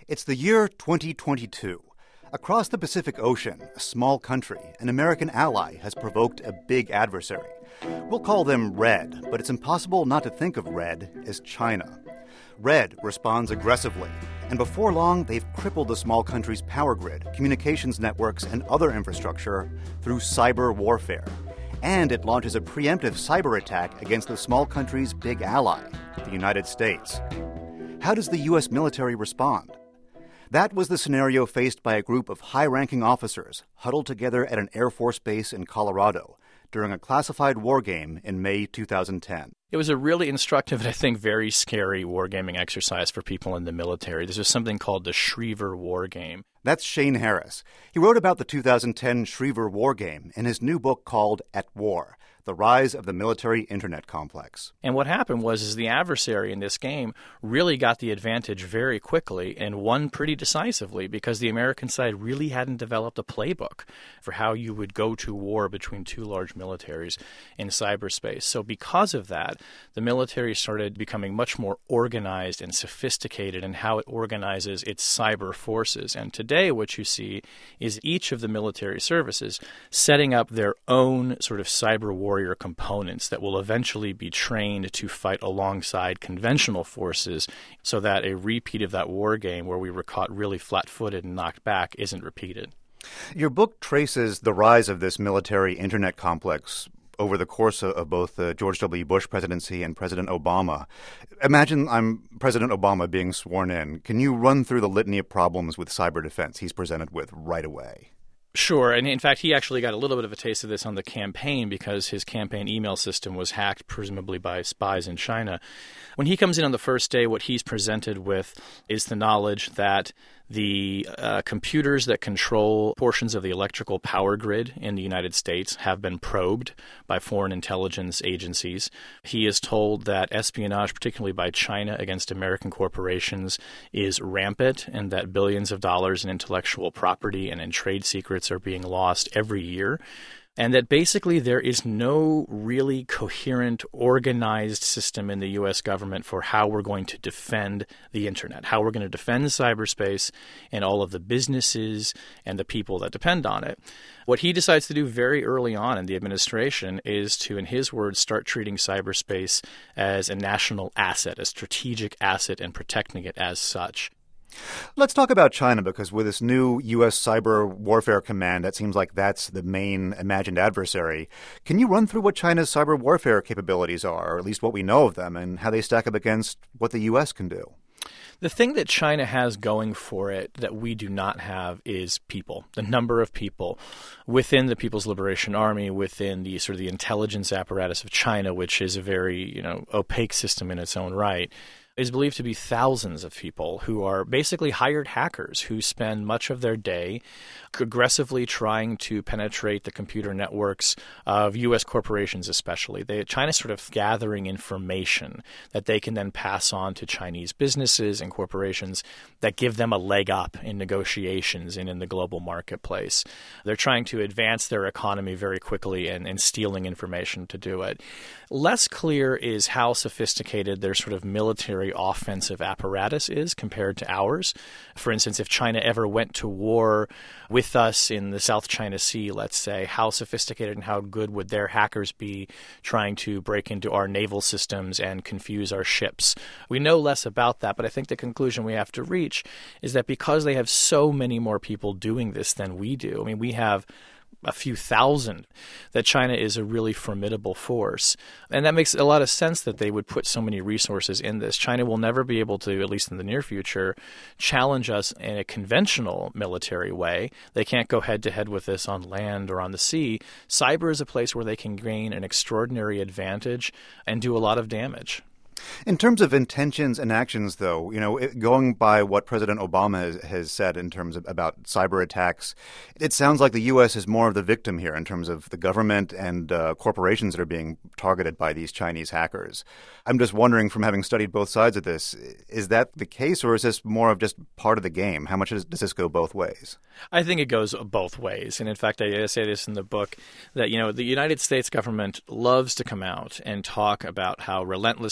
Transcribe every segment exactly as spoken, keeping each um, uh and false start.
It's the year twenty twenty-two. Across the Pacific Ocean, a small country, an American ally, has provoked a big adversary. We'll call them Red, but it's impossible not to think of Red as China. Red responds aggressively, and before long, they've crippled the small country's power grid, communications networks, and other infrastructure through cyber warfare. And it launches a preemptive cyber attack against the small country's big ally, the United States. How does the U S military respond? That was the scenario faced by a group of high-ranking officers huddled together at an Air Force base in Colorado during a classified war game in May two thousand ten. It was a really instructive and I think very scary wargaming exercise for people in the military. This was something called the Schriever War Game. That's Shane Harris. He wrote about the two thousand ten Schriever War Game in his new book called At War: The Rise of the Military Internet Complex. And what happened was is the adversary in this game really got the advantage very quickly and won pretty decisively because the American side really hadn't developed a playbook for how you would go to war between two large militaries in cyberspace. So because of that, the military started becoming much more organized and sophisticated in how it organizes its cyber forces. And today what you see is each of the military services setting up their own sort of cyber war warrior components that will eventually be trained to fight alongside conventional forces so that a repeat of that war game where we were caught really flat-footed and knocked back isn't repeated. Your book traces the rise of this military internet complex over the course of both the George W. Bush presidency and President Obama. Imagine I'm President Obama being sworn in. Can you run through the litany of problems with cyber defense he's presented with right away? Sure. And in fact, he actually got a little bit of a taste of this on the campaign because his campaign email system was hacked, presumably by spies in China. When he comes in on the first day, what he's presented with is the knowledge that the uh, computers that control portions of the electrical power grid in the United States have been probed by foreign intelligence agencies. He is told that espionage, particularly by China against American corporations, is rampant and that billions of dollars in intellectual property and in trade secrets are being lost every year. And that basically there is no really coherent, organized system in the U S government for how we're going to defend the internet, how we're going to defend cyberspace and all of the businesses and the people that depend on it. What he decides to do very early on in the administration is to, in his words, start treating cyberspace as a national asset, a strategic asset, and protecting it as such. Let's talk about China, because with this new U S Cyber Warfare Command, that seems like that's the main imagined adversary. Can you run through what China's cyber warfare capabilities are, or at least what we know of them, and how they stack up against what the U S can do? The thing that China has going for it that we do not have is people, the number of people within the People's Liberation Army, within the sort of the intelligence apparatus of China, which is a very, you know, opaque system in its own right, is believed to be thousands of people who are basically hired hackers who spend much of their day aggressively trying to penetrate the computer networks of U S corporations especially. They, China's sort of gathering information that they can then pass on to Chinese businesses and corporations that give them a leg up in negotiations and in the global marketplace. They're trying to advance their economy very quickly and, and stealing information to do it. Less clear is how sophisticated their sort of military offensive apparatus is compared to ours. For instance, if China ever went to war with us in the South China Sea, let's say, how sophisticated and how good would their hackers be trying to break into our naval systems and confuse our ships? We know less about that, but I think the conclusion we have to reach is that because they have so many more people doing this than we do, I mean, we have a few thousand, that China is a really formidable force. And that makes a lot of sense that they would put so many resources in this. China will never be able to, at least in the near future, challenge us in a conventional military way. They can't go head-to-head with us on land or on the sea. Cyber is a place where they can gain an extraordinary advantage and do a lot of damage. In terms of intentions and actions, though, you know, it, going by what President Obama has, has said in terms of about cyber attacks, it sounds like the U S is more of the victim here in terms of the government and uh, corporations that are being targeted by these Chinese hackers. I'm just wondering, from having studied both sides of this, is that the case, or is this more of just part of the game? How much does, does this go both ways? I think it goes both ways. And in fact, I say this in the book, that, you know, the United States government loves to come out and talk about how relentlessly we're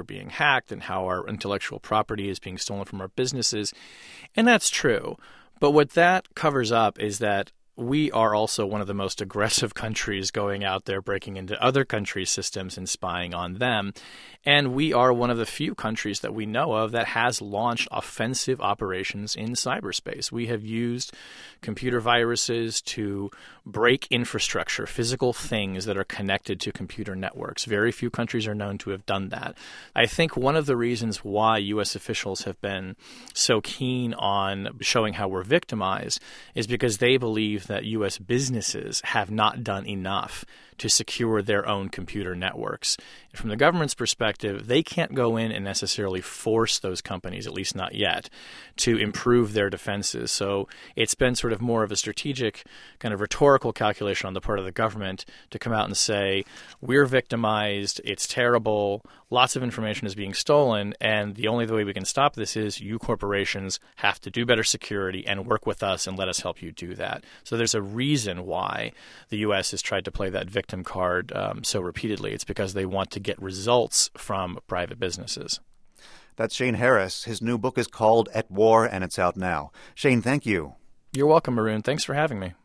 being hacked and how our intellectual property is being stolen from our businesses. And that's true. But what that covers up is that we are also one of the most aggressive countries going out there, breaking into other countries' systems and spying on them. And we are one of the few countries that we know of that has launched offensive operations in cyberspace. We have used computer viruses to break infrastructure, physical things that are connected to computer networks. Very few countries are known to have done that. I think one of the reasons why U S officials have been so keen on showing how we're victimized is because they believe that U S businesses have not done enough to secure their own computer networks. And from the government's perspective, they can't go in and necessarily force those companies, at least not yet, to improve their defenses. So it's been sort of more of a strategic kind of rhetorical calculation on the part of the government to come out and say, we're victimized, it's terrible, lots of information is being stolen, and the only way we can stop this is you corporations have to do better security and work with us and let us help you do that. So there's a reason why the U S has tried to play that victim card um, so repeatedly. It's because they want to get results from private businesses. That's Shane Harris. His new book is called At War, and it's out now. Shane, thank you. You're welcome, Maroon. Thanks for having me.